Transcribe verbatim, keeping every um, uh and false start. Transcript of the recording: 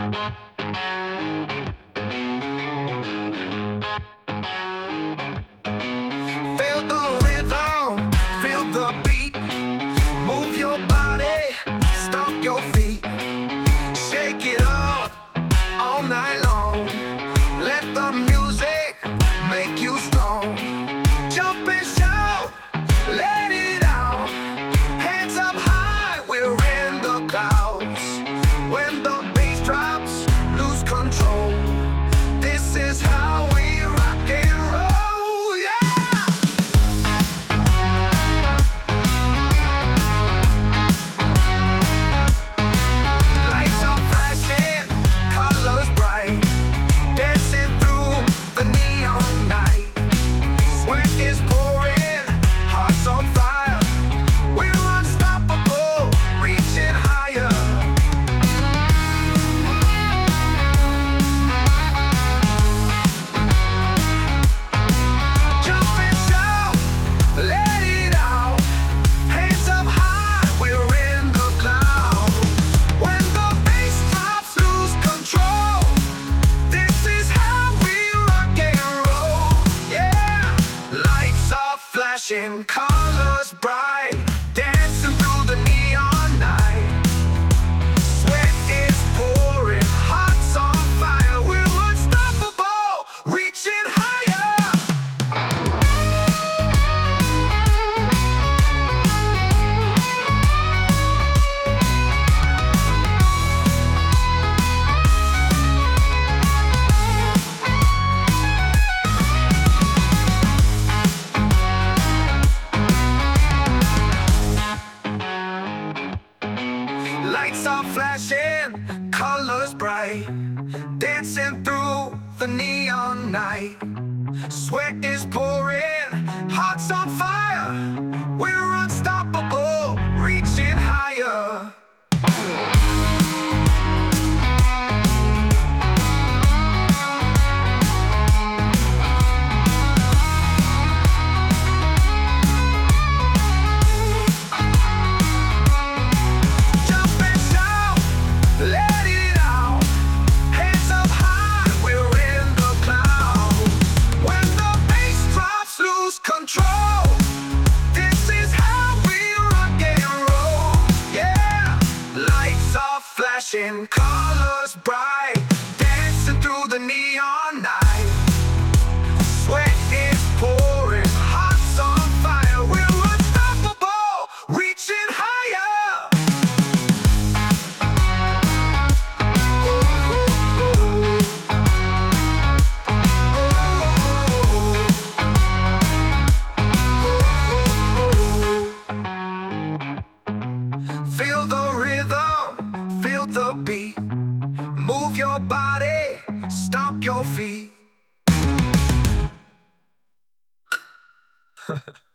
Feel the rhythm, feel the beat. Move your body, stomp your feet. Shake it up all night long. Let the music make you strong. Jump and shout, let it out. Hands up high, we're in the clouds. When the bass drops, lose control. This is how we rock and roll, yeah! Lights are flashing, colors bright, dancing through the neon night. Sweat is pouring, hearts on fire. We're unstoppable, reaching higher. Jump and shout, let it out. Hands up high, we're in the clouds. When the bass drops, lose control. This is how we rock and roll, yeah. Lights are flashing, colors bright, dancing through the neon night. Sweat is pouring, hearts on fire. We're unstoppable, reaching higher. Lights are flashing, colors bright, dancing through the neon night. Sweat is pouring, hearts on fire. We're unstoppable, reaching higher. Jump and shout, let it out. Hands up high, we're in the clouds. When the bass drops, lose control. This is how we rock and roll, yeah. Lights are flashing, colors bright, dancing through the neon night. Sweat is pouring, hearts on fire. We're unstoppable, reaching higher. Feel the rhythm, feel the beat. Move your body, stomp your feet.